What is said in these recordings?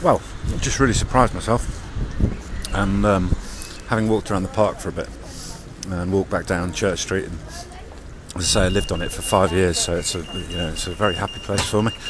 well, just really surprised myself. And having walked around the park for a bit and walked back down Church Street, and as I say, I lived on it for 5 years, so it's a very happy place for me.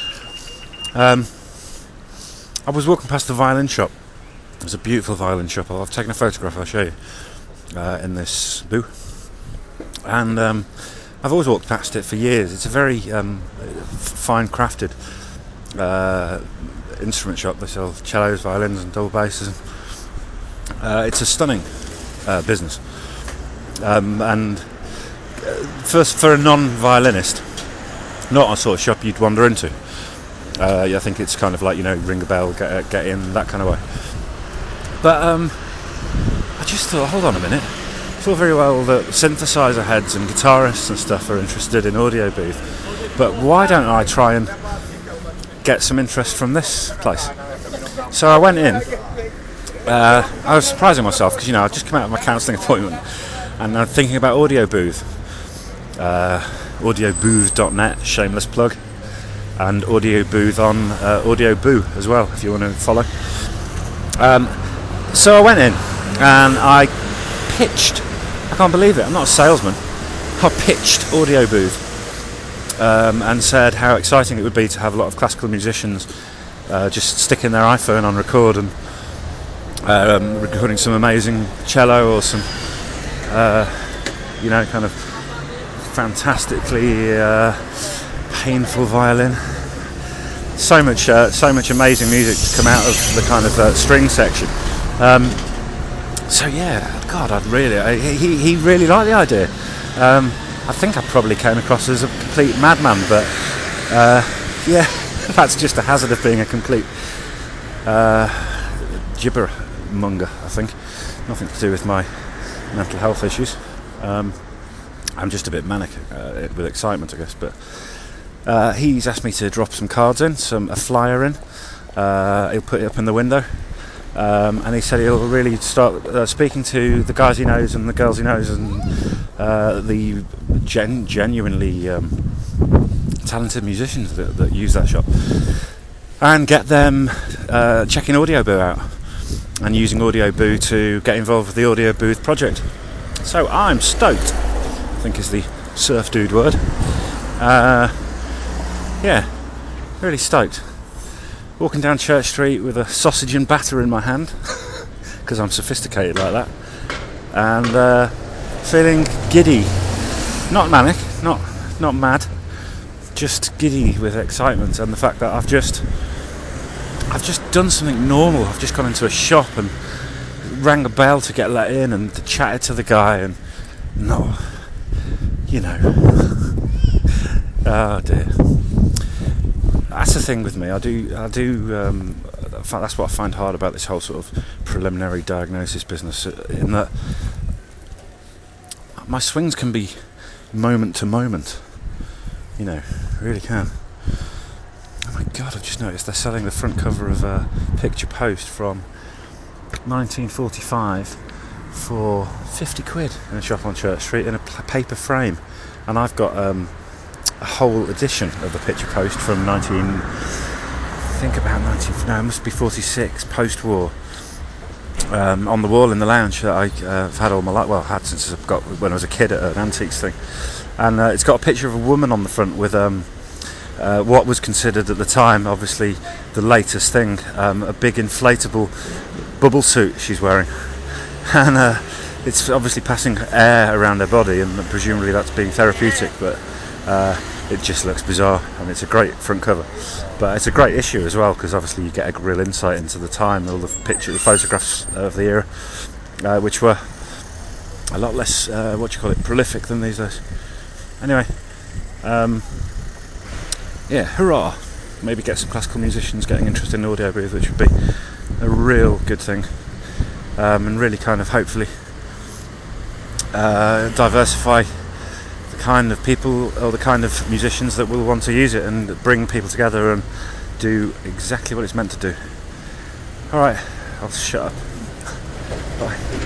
I was walking past the violin shop. It's a beautiful violin shop. I've taken a photograph, I'll show you, in this booth. And I've always walked past it for years. It's a very fine crafted instrument shop. They sell cellos, violins and double basses. It's a stunning business. And first, for a non-violinist, not a sort of shop you'd wander into. I think it's kind of like, ring a bell, get in, that kind of way. But I just thought, hold on a minute. It's all very well that synthesizer heads and guitarists and stuff are interested in Audio Booth, but why don't I try and get some interest from this place? So I went in. I was surprising myself because I'd just come out of my counselling appointment and I'm thinking about Audio Booth. Audiobooth.net, shameless plug, and Audio Booth on Audio Boo as well, if you want to follow. So I went in and I pitched. I can't believe it, I'm not a salesman. I pitched Audio Booth and said how exciting it would be to have a lot of classical musicians just sticking their iPhone on record and recording some amazing cello or some kind of fantastically painful violin. So much amazing music to come out of the kind of string section. So yeah, God, he really liked the idea. I think I probably came across as a complete madman, but yeah, that's just a hazard of being a complete gibber monger, I think. Nothing to do with my mental health issues. I'm just a bit manic with excitement, I guess. But he's asked me to drop some cards in, a flyer in. He'll put it up in the window. And he said he'll really start speaking to the guys he knows and the girls he knows and the genuinely talented musicians that use that shop, and get them checking Audio Boo out and using Audio Boo to get involved with the Audio Booth project. So I'm stoked, I think is the surf dude word. Yeah, really stoked. Walking down Church Street with a sausage and batter in my hand, because I'm sophisticated like that, and feeling giddy, not manic, not mad, just giddy with excitement and the fact that I've just done something normal. I've just gone into a shop and rang a bell to get let in and chatted to the guy, and oh dear. That's the thing with me. I do. That's what I find hard about this whole sort of preliminary diagnosis business. In that, my swings can be moment to moment. Really can. Oh my God! I've just noticed they're selling the front cover of a Picture Post from 1945 for 50 quid in a shop on Church Street in a paper frame, and I've got a whole edition of the Picture Post from it must be 46, post-war, on the wall in the lounge that I've had all my life. Well, had since I've got when I was a kid at an antiques thing, and it's got a picture of a woman on the front with what was considered at the time, obviously, the latest thing, a big inflatable bubble suit she's wearing, and it's obviously passing air around her body, and presumably that's being therapeutic, but it just looks bizarre, and it's a great front cover. But it's a great issue as well, because obviously you get a real insight into the time, all the photographs of the era, which were a lot less, prolific than these days. Anyway, yeah, hurrah! Maybe get some classical musicians getting interested in Audio Booth, which would be a real good thing, and really kind of hopefully diversify the kind of people or the kind of musicians that will want to use it and bring people together and do exactly what it's meant to do. Alright, I'll shut up. Bye.